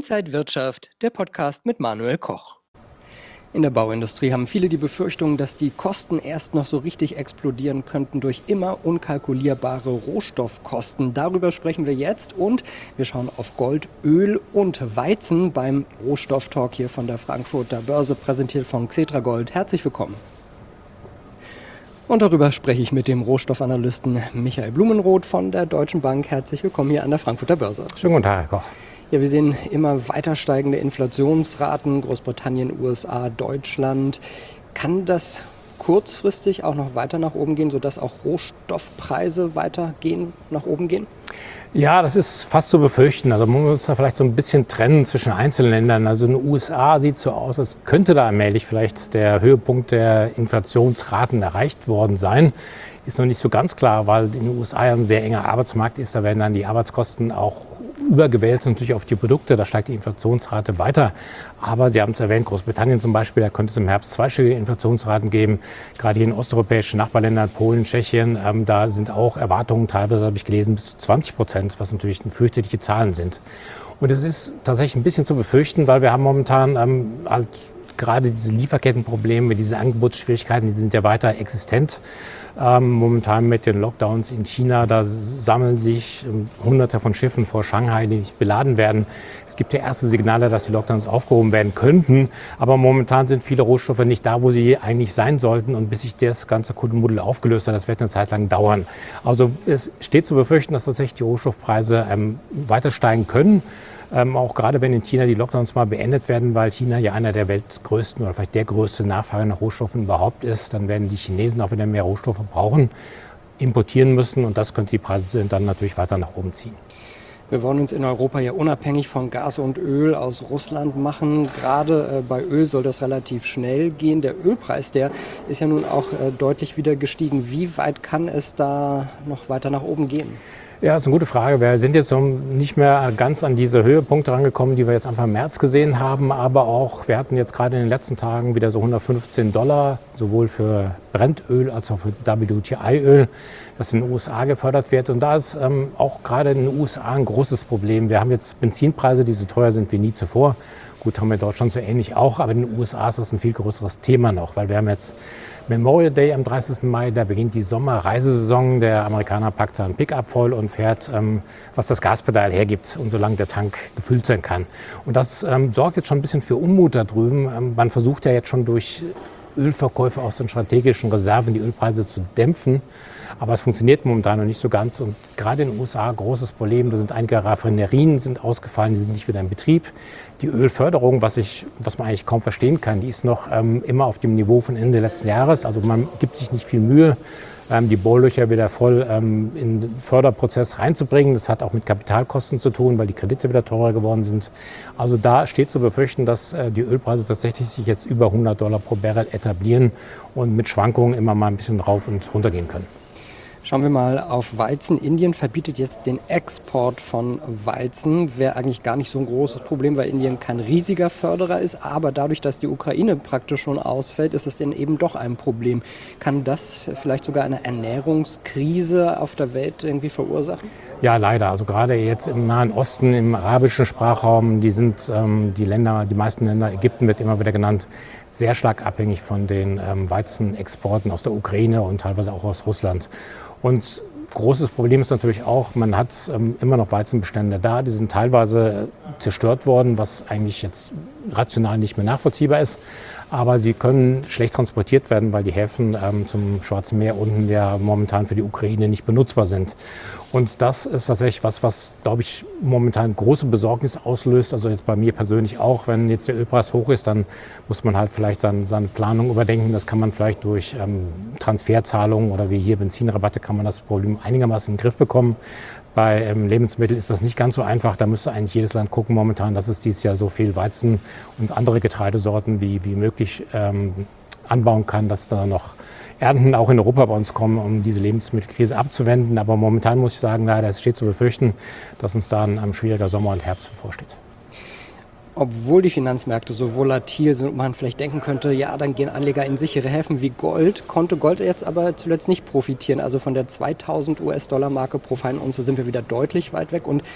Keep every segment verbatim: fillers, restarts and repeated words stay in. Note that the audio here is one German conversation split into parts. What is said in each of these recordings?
Inside Wirtschaft, der Podcast mit Manuel Koch. In der Bauindustrie haben viele die Befürchtung, dass die Kosten erst noch so richtig explodieren könnten durch immer unkalkulierbare Rohstoffkosten. Darüber sprechen wir jetzt und wir schauen auf Gold, Öl und Weizen beim Rohstofftalk hier von der Frankfurter Börse, präsentiert von Xetra Gold. Herzlich willkommen. Und darüber spreche ich mit dem Rohstoffanalysten Michael Blumenroth von der Deutschen Bank. Herzlich willkommen hier an der Frankfurter Börse. Schönen guten Tag, Herr Koch. Ja, wir sehen immer weiter steigende Inflationsraten, Großbritannien, U S A, Deutschland. Kann das kurzfristig auch noch weiter nach oben gehen, sodass auch Rohstoffpreise weiter gehen, nach oben gehen? Ja, das ist fast zu befürchten. Also man muss da vielleicht so ein bisschen trennen zwischen einzelnen Ländern. Also in den U S A sieht es so aus, als könnte da allmählich vielleicht der Höhepunkt der Inflationsraten erreicht worden sein. Ist noch nicht so ganz klar, weil in den U S A ja ein sehr enger Arbeitsmarkt ist. Da werden dann die Arbeitskosten auch übergewälzt natürlich auf die Produkte. Da steigt die Inflationsrate weiter. Aber Sie haben es erwähnt, Großbritannien zum Beispiel, da könnte es im Herbst zweistellige Inflationsraten geben. Gerade hier in osteuropäischen Nachbarländern, Polen, Tschechien, ähm, da sind auch Erwartungen, teilweise habe ich gelesen, bis zu zwanzig Prozent, was natürlich fürchterliche Zahlen sind. Und es ist tatsächlich ein bisschen zu befürchten, weil wir haben momentan ähm, halt gerade diese Lieferkettenprobleme, diese Angebotsschwierigkeiten, die sind ja weiter existent. Ähm, momentan mit den Lockdowns in China, da sammeln sich ähm, Hunderte von Schiffen vor Shanghai, die nicht beladen werden. Es gibt ja erste Signale, dass die Lockdowns aufgehoben werden könnten, aber momentan sind viele Rohstoffe nicht da, wo sie eigentlich sein sollten. Und bis sich das ganze Kuddelmuddel aufgelöst hat, das wird eine Zeit lang dauern. Also es steht zu befürchten, dass tatsächlich die Rohstoffpreise ähm, weiter steigen können. Ähm, auch gerade wenn in China die Lockdowns mal beendet werden, weil China ja einer der weltgrößten oder vielleicht der größte Nachfrage nach Rohstoffen überhaupt ist, dann werden die Chinesen auch wieder mehr Rohstoffe brauchen, importieren müssen und das könnte die Preise dann natürlich weiter nach oben ziehen. Wir wollen uns in Europa ja unabhängig von Gas und Öl aus Russland machen. Gerade äh, bei Öl soll das relativ schnell gehen. Der Ölpreis, der ist ja nun auch äh, deutlich wieder gestiegen. Wie weit kann es da noch weiter nach oben gehen? Ja, das ist eine gute Frage. Wir sind jetzt nicht mehr ganz an diese Höhepunkte rangekommen, die wir jetzt Anfang März gesehen haben. Aber auch, wir hatten jetzt gerade in den letzten Tagen wieder so hundertfünfzehn Dollar, sowohl für Brennöl als auch für W T I-Öl, das in den U S A gefördert wird. Und da ist ähm, auch gerade in den U S A ein großes Problem. Wir haben jetzt Benzinpreise, die so teuer sind wie nie zuvor. Gut, haben wir in Deutschland so ähnlich auch, aber in den U S A ist das ein viel größeres Thema noch, weil wir haben jetzt Memorial Day am dreißigsten Mai, da beginnt die Sommerreisesaison. Der Amerikaner packt seinen Pickup voll und fährt, ähm, was das Gaspedal hergibt und solange der Tank gefüllt sein kann. Und das ähm, sorgt jetzt schon ein bisschen für Unmut da drüben. Ähm, man versucht ja jetzt schon durch Ölverkäufe aus den strategischen Reserven die Ölpreise zu dämpfen. Aber es funktioniert momentan noch nicht so ganz. Und gerade in den U S A großes Problem. Da sind einige Raffinerien sind ausgefallen, die sind nicht wieder in Betrieb. Die Ölförderung, was, ich, was man eigentlich kaum verstehen kann, die ist noch ähm, immer auf dem Niveau von Ende letzten Jahres. Also man gibt sich nicht viel Mühe, ähm, die Bohrlöcher wieder voll ähm, in den Förderprozess reinzubringen. Das hat auch mit Kapitalkosten zu tun, weil die Kredite wieder teurer geworden sind. Also da steht zu befürchten, dass äh, die Ölpreise tatsächlich sich jetzt über hundert Dollar pro Barrel etablieren und mit Schwankungen immer mal ein bisschen rauf und runter gehen können. Schauen wir mal auf Weizen. Indien verbietet jetzt den Export von Weizen. Wäre eigentlich gar nicht so ein großes Problem, weil Indien kein riesiger Förderer ist. Aber dadurch, dass die Ukraine praktisch schon ausfällt, ist es denn eben doch ein Problem. Kann das vielleicht sogar eine Ernährungskrise auf der Welt irgendwie verursachen? Ja, leider. Also gerade jetzt im Nahen Osten, im arabischen Sprachraum, die sind ähm, die Länder, die meisten Länder, Ägypten wird immer wieder genannt, sehr stark abhängig von den ähm, Weizenexporten aus der Ukraine und teilweise auch aus Russland. Und großes Problem ist natürlich auch, man hat ähm, immer noch Weizenbestände da, die sind teilweise zerstört worden, was eigentlich jetzt rational nicht mehr nachvollziehbar ist. Aber sie können schlecht transportiert werden, weil die Häfen ähm, zum Schwarzen Meer unten ja momentan für die Ukraine nicht benutzbar sind. Und das ist tatsächlich was, was, glaube ich, momentan große Besorgnis auslöst. Also jetzt bei mir persönlich auch, wenn jetzt der Ölpreis hoch ist, dann muss man halt vielleicht seine, seine Planung überdenken. Das kann man vielleicht durch ähm, Transferzahlungen oder wie hier Benzinrabatte kann man das Problem einigermaßen in den Griff bekommen. Bei ähm, Lebensmitteln ist das nicht ganz so einfach. Da müsste eigentlich jedes Land gucken momentan, dass es dieses Jahr so viel Weizen und andere Getreidesorten wie, wie möglich ähm, anbauen kann, dass da noch Ernten auch in Europa bei uns kommen, um diese Lebensmittelkrise abzuwenden. Aber momentan muss ich sagen, leider, es steht zu befürchten, dass uns da ein, ein schwieriger Sommer und Herbst bevorsteht. Obwohl die Finanzmärkte so volatil sind und man vielleicht denken könnte, ja, dann gehen Anleger in sichere Häfen wie Gold, konnte Gold jetzt aber zuletzt nicht profitieren. Also von der zweitausend US-Dollar-Marke pro Feinunze sind wir wieder deutlich weit weg. Und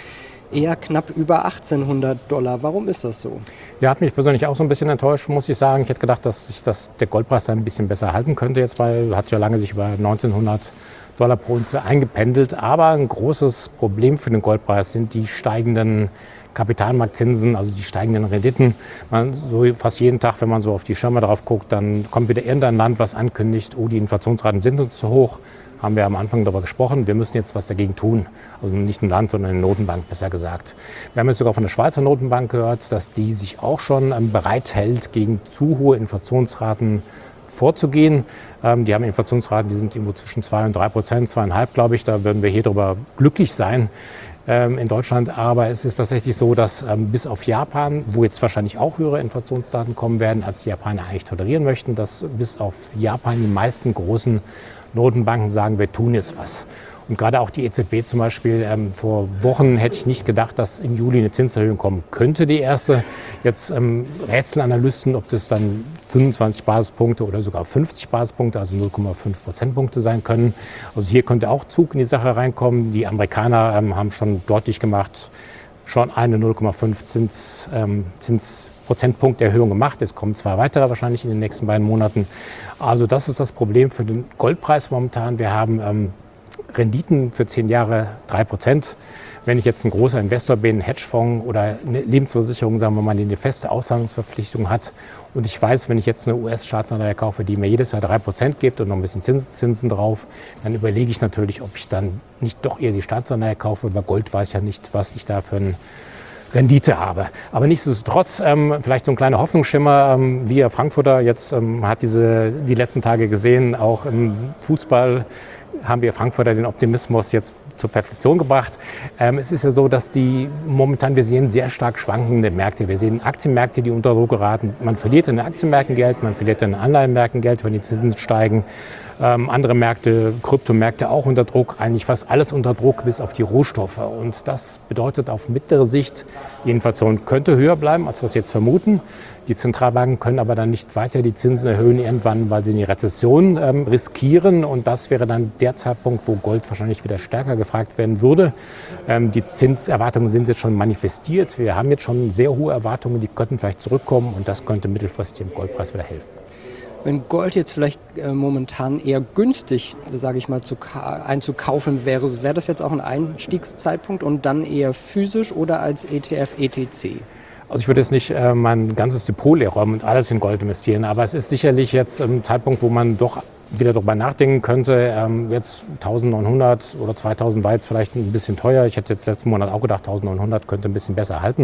eher knapp über achtzehnhundert Dollar. Warum ist das so? Ja, hat mich persönlich auch so ein bisschen enttäuscht, muss ich sagen. Ich hätte gedacht, dass sich das, der Goldpreis da ein bisschen besser halten könnte jetzt, weil hat ja lange sich über neunzehnhundert Dollar pro Unze eingependelt. Aber ein großes Problem für den Goldpreis sind die steigenden Kapitalmarktzinsen, also die steigenden Renditen. Man, so fast jeden Tag, wenn man so auf die Schirme drauf guckt, dann kommt wieder irgendein Land, was ankündigt, oh, die Inflationsraten sind uns zu hoch. Haben wir am Anfang darüber gesprochen, wir müssen jetzt was dagegen tun. Also nicht ein Land, sondern eine Notenbank, besser gesagt. Wir haben jetzt sogar von der Schweizer Notenbank gehört, dass die sich auch schon bereithält, gegen zu hohe Inflationsraten vorzugehen. Ähm, die haben Inflationsraten, die sind irgendwo zwischen zwei und drei Prozent, zweieinhalb, glaube ich. Da würden wir hier drüber glücklich sein ähm, in Deutschland. Aber es ist tatsächlich so, dass ähm, bis auf Japan, wo jetzt wahrscheinlich auch höhere Inflationsdaten kommen werden, als die Japaner eigentlich tolerieren möchten, dass bis auf Japan die meisten großen Notenbanken sagen, wir tun jetzt was. Und gerade auch die E Z B zum Beispiel, ähm, vor Wochen hätte ich nicht gedacht, dass im Juli eine Zinserhöhung kommen könnte, die erste. Jetzt ähm, rätseln Analysten, ob das dann fünfundzwanzig Basispunkte oder sogar fünfzig Basispunkte, also null Komma fünf Prozentpunkte sein können. Also hier könnte auch Zug in die Sache reinkommen. Die Amerikaner ähm, haben schon deutlich gemacht, schon eine null Komma fünf Zins, ähm, Zins Prozentpunkterhöhung gemacht. Es kommen zwei weitere wahrscheinlich in den nächsten beiden Monaten. Also das ist das Problem für den Goldpreis momentan. Wir haben ähm, Renditen für zehn Jahre drei Prozent. Wenn ich jetzt ein großer Investor bin, ein Hedgefonds oder eine Lebensversicherung, sagen wir mal, die eine feste Auszahlungsverpflichtung hat und ich weiß, wenn ich jetzt eine U S-Staatsanleihe kaufe, die mir jedes Jahr drei Prozent gibt und noch ein bisschen Zinszinsen drauf, dann überlege ich natürlich, ob ich dann nicht doch eher die Staatsanleihe kaufe. Bei Gold weiß ich ja nicht, was ich da für ein Rendite habe. Aber nichtsdestotrotz, ähm, vielleicht so ein kleiner Hoffnungsschimmer. Ähm, wir Frankfurter, jetzt ähm, hat diese die letzten Tage gesehen, auch im Fußball haben wir Frankfurter den Optimismus jetzt zur Perfektion gebracht. Ähm, es ist ja so, dass die momentan, wir sehen sehr stark schwankende Märkte. Wir sehen Aktienmärkte, die unter Druck geraten. Man verliert in den Aktienmärkten Geld, man verliert in den Anleihenmärkten Geld, wenn die Zinsen steigen. Ähm, andere Märkte, Kryptomärkte auch unter Druck, eigentlich fast alles unter Druck, bis auf die Rohstoffe. Und das bedeutet auf mittlere Sicht, die Inflation könnte höher bleiben, als wir es jetzt vermuten. Die Zentralbanken können aber dann nicht weiter die Zinsen erhöhen irgendwann, weil sie die Rezession ähm, riskieren. Und das wäre dann der Zeitpunkt, wo Gold wahrscheinlich wieder stärker gefragt werden würde. Ähm, die Zinserwartungen sind jetzt schon manifestiert. Wir haben jetzt schon sehr hohe Erwartungen, die könnten vielleicht zurückkommen. Und das könnte mittelfristig dem Goldpreis wieder helfen. Wenn Gold jetzt vielleicht äh, momentan eher günstig, sage ich mal, zu einzukaufen wäre, wäre das jetzt auch ein Einstiegszeitpunkt und dann eher physisch oder als E T F, E T C? Also ich würde jetzt nicht äh, mein ganzes Depot leer räumen und alles in Gold investieren, aber es ist sicherlich jetzt ein Zeitpunkt, wo man doch wieder darüber nachdenken könnte. Ähm, jetzt neunzehnhundert oder zweitausend war jetzt vielleicht ein bisschen teuer. Ich hätte jetzt letzten Monat auch gedacht, neunzehnhundert könnte ein bisschen besser halten.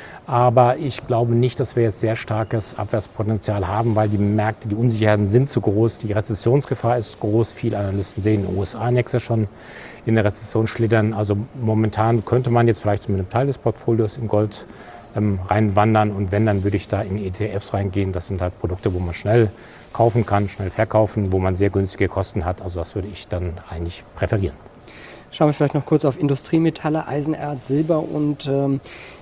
Aber ich glaube nicht, dass wir jetzt sehr starkes Abwärtspotenzial haben, weil die Märkte, die Unsicherheiten sind zu groß. Die Rezessionsgefahr ist groß. Viele Analysten sehen in den U S A nächstes Jahr schon in der Rezession schlittern. Also momentan könnte man jetzt vielleicht mit einem Teil des Portfolios in Gold ähm, reinwandern. Und wenn, dann würde ich da in E T Fs reingehen. Das sind halt Produkte, wo man schnell kaufen kann, schnell verkaufen, wo man sehr günstige Kosten hat. Also das würde ich dann eigentlich präferieren. Schauen wir vielleicht noch kurz auf Industriemetalle, Eisenerz, Silber und ähm,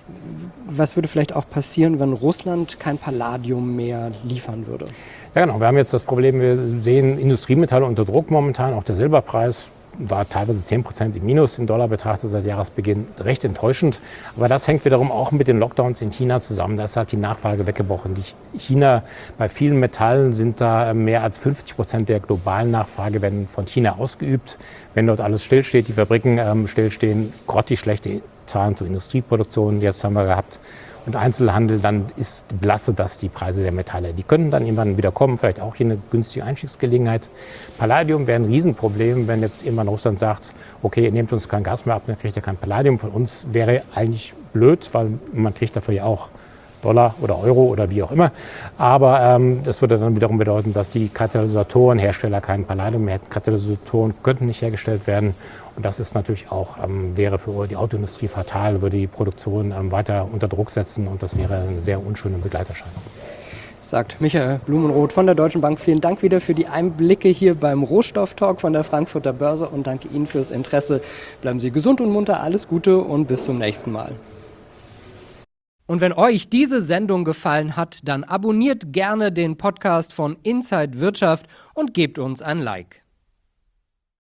was würde vielleicht auch passieren, wenn Russland kein Palladium mehr liefern würde? Ja genau, wir haben jetzt das Problem, wir sehen Industriemetalle unter Druck momentan, auch der Silberpreis war teilweise zehn Prozent im Minus im Dollar betrachtet seit Jahresbeginn, recht enttäuschend. Aber das hängt wiederum auch mit den Lockdowns in China zusammen. Da ist halt die Nachfrage weggebrochen. Die China, bei vielen Metallen sind da mehr als fünfzig Prozent der globalen Nachfrage werden von China ausgeübt. Wenn dort alles stillsteht, die Fabriken ähm, stillstehen, grottig schlechte Zahlen zur Industrieproduktion, jetzt haben wir gehabt. Und Einzelhandel, dann ist blasse das die Preise der Metalle. Die könnten dann irgendwann wieder kommen, vielleicht auch hier eine günstige Einstiegsgelegenheit. Palladium wäre ein Riesenproblem, wenn jetzt irgendwann Russland sagt, okay, ihr nehmt uns kein Gas mehr ab, dann kriegt ihr kein Palladium von uns. Wäre eigentlich blöd, weil man kriegt dafür ja auch Dollar oder Euro oder wie auch immer. Aber ähm, das würde dann wiederum bedeuten, dass die Katalysatorenhersteller kein Palladium mehr hätten. Katalysatoren könnten nicht hergestellt werden. Und das ist natürlich auch, ähm, wäre für die Autoindustrie fatal, würde die Produktion ähm, weiter unter Druck setzen. Und das wäre eine sehr unschöne Begleiterscheinung. Sagt Michael Blumenroth von der Deutschen Bank. Vielen Dank wieder für die Einblicke hier beim Rohstofftalk von der Frankfurter Börse und danke Ihnen fürs Interesse. Bleiben Sie gesund und munter, alles Gute und bis zum nächsten Mal. Und wenn euch diese Sendung gefallen hat, dann abonniert gerne den Podcast von Inside Wirtschaft und gebt uns ein Like.